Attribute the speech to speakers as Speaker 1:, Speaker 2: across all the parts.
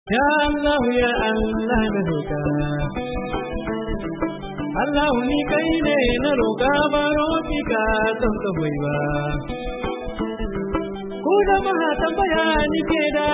Speaker 1: Ya Allah ya Allah na roƙa Allah ni kai ne na roƙa baro ki ka san ka bai ba ku jama'a tambaya ni ke da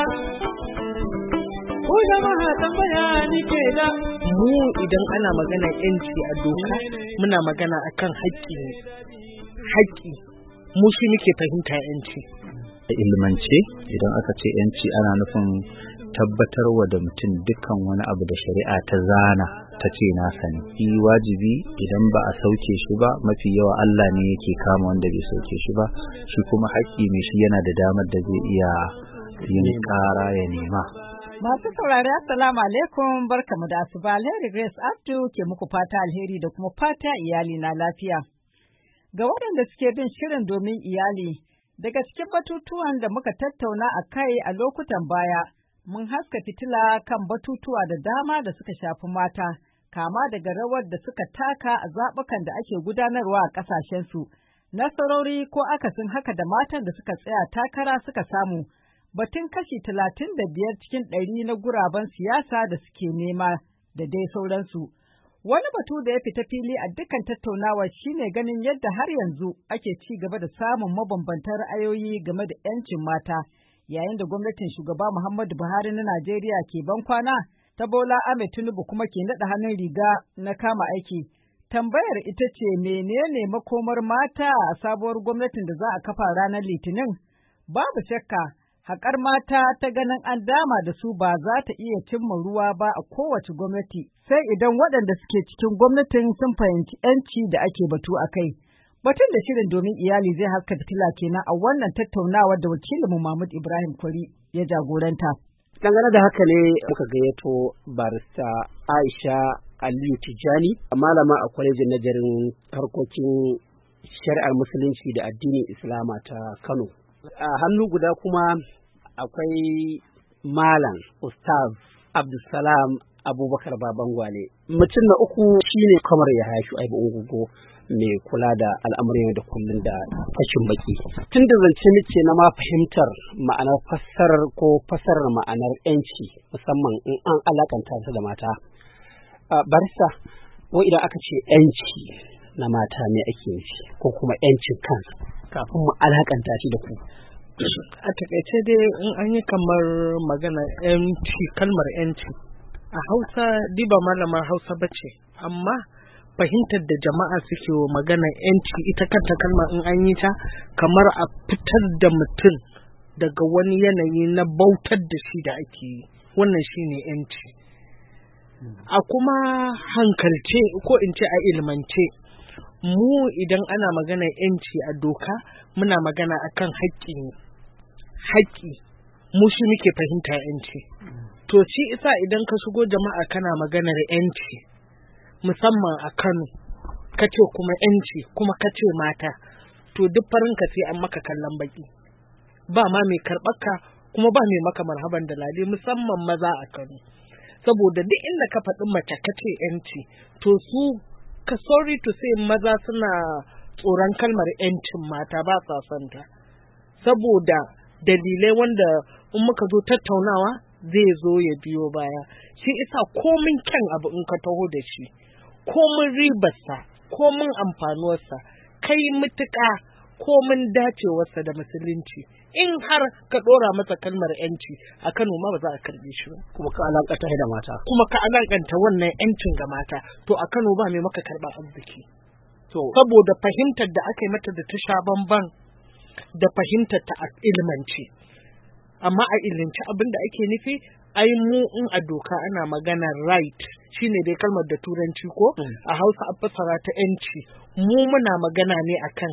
Speaker 2: mu idan ana magana yanci a doka muna magana akan haƙƙi ne haƙƙi mu shi muke fahimta yanci
Speaker 3: ilmance idan aka ce yanci ana nufin tabbatarwa da mutum dukkan wani abu da shari'a ta zana ta ce na sani shi wajibi idan ba a sauke shi ba mafi yawa Allah ne yake kama wanda bai sauke shi ba shi kuma haƙƙi mai shi yana da damar da zai iya yin ƙara ya nema.
Speaker 4: Masu saurari assalamu alaikum barkamu da asuba Alheri Grace Abdu ke muku fata alheri da kuma fata iyali na lafiya. Ga waɗanda suke bin shirin domin iyali daga cikin batutuwan da muka tattauna a kai a lokutan baya mun haska fitila kan batutuwa da dama da suka shafi mata kama daga rawar da suka taka a zaɓukan da ake gudanarwa a ƙasashensu, nasarori ko akasin haka da matan da suka tsaya takara suka samu. Batun kashi 35 cikin 100 na guraben siyasa da suke nema da dai sauransu. Wani batu da ya fita fili a dukkan tattaunawa shine ganin yadda har yanzu ake ci gaba da samun mabambantan ra'ayoyi game da 'yancin mata, yayin da gwamnatin shugaba Muhammadu Buhari na Najeriya ke ban kwana, ta Bola Ahmed Tinubu kuma ke naɗa hannun riga na kama aiki. Tambayar ita ce menene makomar mata a sabuwar gwamnatin da za a kafa ranar Litinin? Babu shakka. Haƙar mata ta ganin an dama da su ba za ta iya cimma ruwa ba a kowace gwamnati, sai idan waɗanda suke cikin gwamnatin sun fahimci 'yanci da ake batu a kai. Batun da shirin domin iyali zai haska fitila kenan a wannan tattaunawar da wakilinmu Mahmud Ibrahim Kwari ya jagoranta.
Speaker 5: Dangane da haka ne muka gayyato barista Aisha Aliyu Tijjani, malama a kwalejin nazarin harkokin shari'ar musulunci da addinin Islama ta Kano. A hannu guda kuma akwai Malam Ustaz Abdulsalam Abubakar Babangwale. Mutum na uku shine Kamar Yahaya Shu'aibu Ungugo mai kula da al'amuran da kullum da fashin baki. Tun da zance muke na ma fahimtar ma'anar fassarar ma'anar 'yanci musamman in an alakanta su da mata. Barista, wai idan aka ce 'yanci na mata ne ake nufi ko kuma 'yancin kansu kafin mu alakanta shi da ku.
Speaker 2: A takaice dai in an yi kamar magana yanci, kalmar yanci a Hausa diba malamar Hausa bace, amma fahimtar da jama'a suke wa magana yanci ita kanta kalmar in an yi ta kamar a fitar da mutum daga wani yanayi na bautar da shi da ake yi, wannan shine yanci. A kuma hankalce ko in ce a ilmance, mu idan ana magana yanci a doka muna magana akan haƙƙi mu shi muke fahimta yanci. To shi isa idan ka shigo jama'a kana maganar yanci musamman a Kano kace kuma yanci kuma kace mata, to duk farinka sai an maka kallon baki, ba ma mai karɓarka kuma ba mai maka marhaban da lale, musamman maza a Kano, saboda duk inda ka faɗi mace kace yanci to su ka sorry to say maza suna tsoron kalmar yancin mata, ba sa santa saboda dalilai wanda in muka zo tattaunawa zai zo ya biyo baya. Shi isa komin kyan abu in ka taho da shi, komin ribarsa, komin amfanuwarsa, kai mutuƙa komin dacewarsa da musulunci, in har ka ɗora masa kalmar yanci a Kano ma ba za a karɓe shi ba.
Speaker 5: Kuma ka alakanta da mata.
Speaker 2: Kuma ka alakanta wannan yancin ga mata, to a Kano ba mai maka karɓar arziki. Saboda fahimtar da aka yi mata da ta sha bamban da fahimtar ta a ilmance. Amma a ilmance abin da ake nufi, ai mu in a doka ana magana right, shine dai kalmar da turanci ko a Hausa a fassara ta yanci, mu muna magana ne akan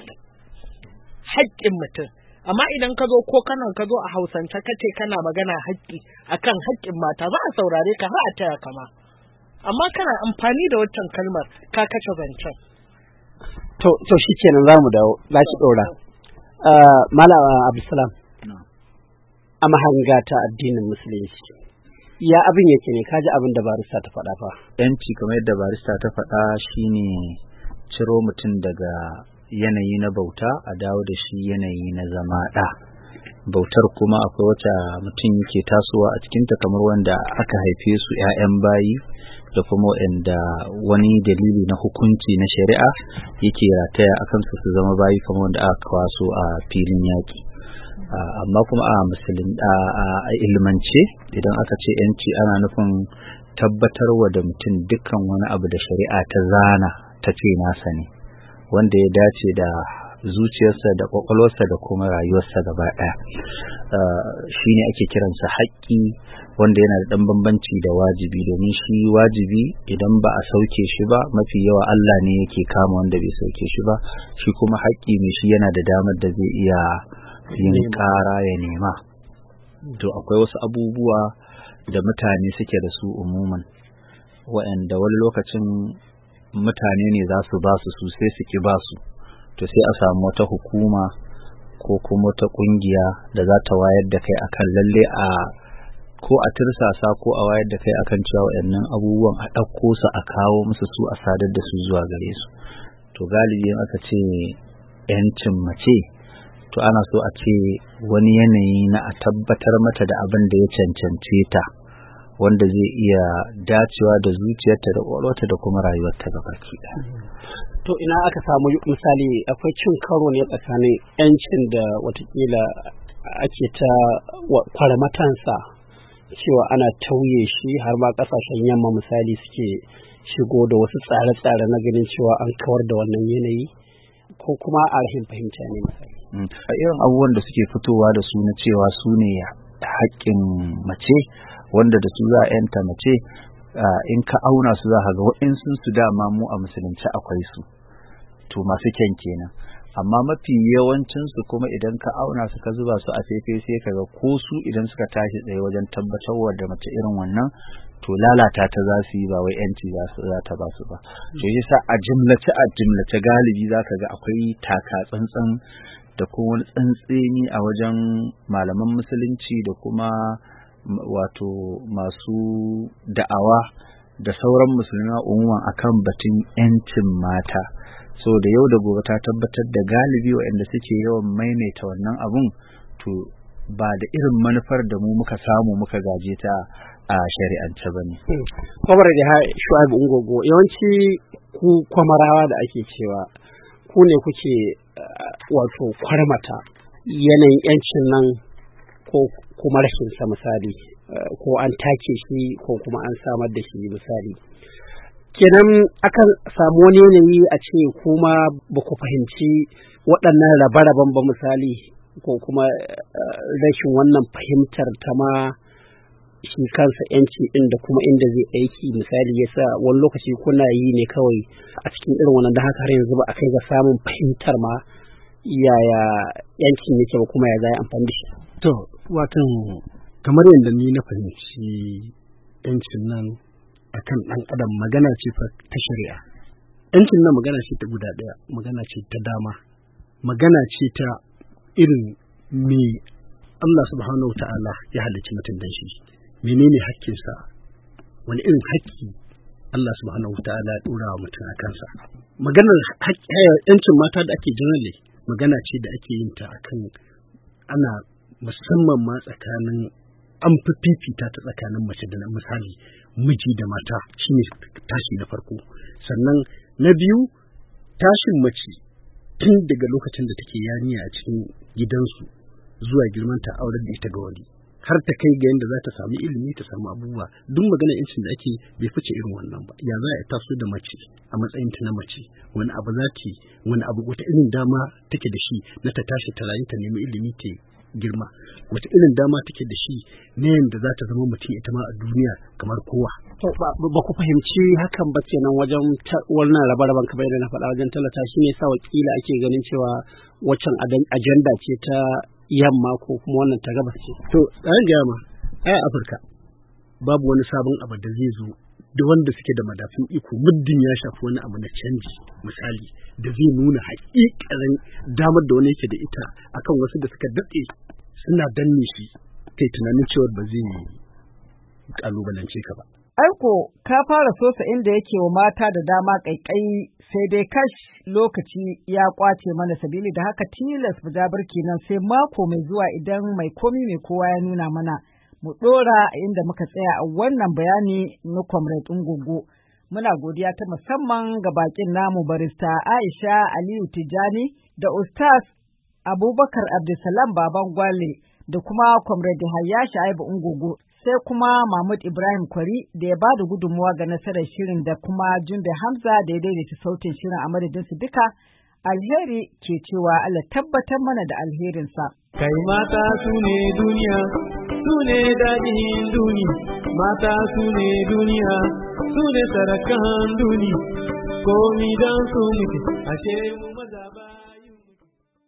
Speaker 2: haƙƙin mutum. Amma idan ka zo a Hausance kace kana magana akan haƙƙin mata, za a saurare ka, za a taya kama. Amma kana amfani da waccan kalmar ka kashe zancen.
Speaker 5: To shikenan za mu dawo, za ki ɗora. Malam Abdulsalam, a mahanga ta addinin musulunci, ya abin yake ne, kaji abin da barista ta faɗa fa.
Speaker 3: Yanci kamar yadda barista ta faɗa shine ciro mutum daga yanayi na bauta a dawo da shi yanayi na zama ɗa. bautar kuma akwai wacce mutum yake tasowa a cikinta kamar wanda aka haife su 'ya'yan bayi da kuma wanda wani dalili na hukunci na shari'a yake rataya a kansu su zama bayi kamar wanda aka kwaso a filin yaƙi. Amma kuma a ilmance idan aka ce 'yanci ana nufin tabbatarwa da mutum dukkan wani abu da shari'a ta zana ta ce nasa ne, wanda ya dace da zuciyarsa da kwakwalwarsa da kuma rayuwarsa gaba ɗaya. Shi ne ake kiransa haƙƙi, wanda yana da ɗan bambanci da wajibi, domin shi wajibi idan ba a sauke shi ba mafi yawa Allah ne yake kama wanda bai sauke shi ba, shi kuma haƙƙi mai shi yana da damar da zai iya yin ƙara ya nema. To akwai wasu abubuwa da mutane suke da su umuman waɗanda wani lokacin mutane ne za su ba su sai su ki ba su, to sai a samu wata hukuma ko kuma wata kungiya da za ta wayar da kai akan lalle a ko a tirsasa ko a wayar da kai akan cewa waɗannan abubuwan a ɗauko su a kawo musu su a sadar da su zuwa gare su. To galibi aka ce 'yancin mace, to ana so a ce wani yanayi na a tabbatar mata da abin da ya cancance ta, wanda zai iya dacewa da zuciyarta da ƙwaƙwalwarta da kuma rayuwarta gabaki ɗaya.
Speaker 5: To ina aka samu misali akwai cin karo ne tsakanin 'yancin da watakila ake ta kwarmatansa cewa ana tauye shi, har ma ƙasashen yamma misali suke shigo da wasu tsare-tsare na ganin cewa an kawar da wannan yanayi, ko kuma a rashin fahimta ne misali.
Speaker 3: A irin abubuwan da suke fitowa da su na cewa su ne haƙƙin mace, wanda da su za a 'yanta mace, in ka auna su za ka ga waɗansu su dama mu a musulunci akwai su, to masu kyan kenan, amma mafi yawancinsu kuma idan ka auna su ka zuba su a fefe sai ka ga ko su idan suka tashi tsaye wajen tabbatarwa da mace irin wannan, to lalata ta za su yi, ba wai 'yanci za ta ba su ba. To yasa a jimlace galibi za ka ga akwai taka tsantsan da kuma wani tsantseni a wajen malaman musulunci da kuma wato masu da'awa da sauran musulmi umuman akan batun 'yancin mata. So da yau da gobe ta tabbatar da galibi waɗanda suke yawan maimaita wannan abun, to ba da irin manufar da mu muka samu muka gaje ta a shari'ance ba ne.
Speaker 5: Kwamar da Shu'aibu Ungogo, yawanci ku kwamarawa da ake cewa ku ne kuke wato kwarmata yanayin 'yancin nan ko kuma rashin sa misali, ko an take shi ko kuma an samar da shi misali. Kenan akan samu wani yanayi a ce kuma ba ku fahimci waɗannan rabe-raben ba misali, ko kuma rashin wannan fahimtar ta ma shi kansa 'yanci ɗin da kuma inda zai aiki misali, yasa wani lokaci kuna yi ne kawai a cikin irin wannan, da haka har yanzu ba a kai ga samun fahimtar ma yaya 'yancin yake ba kuma ya za a amfani da shi.
Speaker 6: To watan kamar yadda ni na fahimci 'yancin nan akan ɗan adam magana ce ta shari'a. 'Yancin nan magana ce ta guda ɗaya, magana ce ta dama, magana ce ta irin me Allah subhanahu ta'ala ya halicci mutum dan shi, menene hakkinsa, wani irin hakki Allah subhanahu ta'ala ya ɗora wa mutum a kansa. Maganar 'yancin mata da ake generally magana ce da ake yin ta akan ana musamman ma tsakanin an fi fifita ta tsakanin mace da misali miji da mata, shine tashi na farko. Sannan na biyu, tashin mace tun daga lokacin da take yarinya a cikin gidansu zuwa girmanta aurar da ita ga wani, har ta kai ga yadda za ta samu ilimi, ta samu abubuwa. Duk magana yancin da ake bai fice irin wannan ba. Ya za a taso da mace a matsayin ta na mace, wani abu za ta, wani abu wata irin dama take da shi na ta tashi ta rayu ta nemi ilimi ta girma, wata irin dama take da shi ne yadda za ta zama mutum ita ma a duniya kamar kowa.
Speaker 5: Ba ku fahimci hakan ba kenan wajen wannan rabe-raben kamar yadda na faɗa wajen talata, shi ne sa wakila ake ganin cewa waccan ajanda ce ta yamma ko kuma wannan ta gabas ce.
Speaker 6: To tsarin jama a Afirka babu wani sabon abu da zai zo da wanda suke da madafin iko, muddin ya shafi wani abu na canji misali da zai nuna haƙiƙarin damar da wani yake da ita akan wasu da suka daɗe suna danne shi, kai tunanin cewa ba zai kalubalance ka ba.
Speaker 4: Aiko, ka fara sosa inda yake wa mata da dama ƙaiƙayi sai dai kash lokaci ya ƙwace mana sabili da haka tilas mu ja birki nan sai mako mai zuwa idan mai komi mai kowa ya nuna mana mu ɗora inda muka tsaya a wannan bayani na Comrade Ngogo. Muna godiya ta musamman ga bakin namu barista Aisha Aliyu Tijani da Ustaz Abubakar Abdulsalam Baban Gwale da kuma Comrade Hayya Shaibu Ngogo. Sai kuma Mahmud Ibrahim Kwari da ya ba da gudunmuwa ga nasarar shirin da kuma Jumbe Hamza da ya daidaita sautin shirin a madadinsu duka. Alheri ke cewa Allah tabbatar mana da alherinsa.
Speaker 1: Kai mata su ne duniya, su ne daɗin duniya, mata su ne duniya, su ne sarakan duniya, komi don su muke, ashe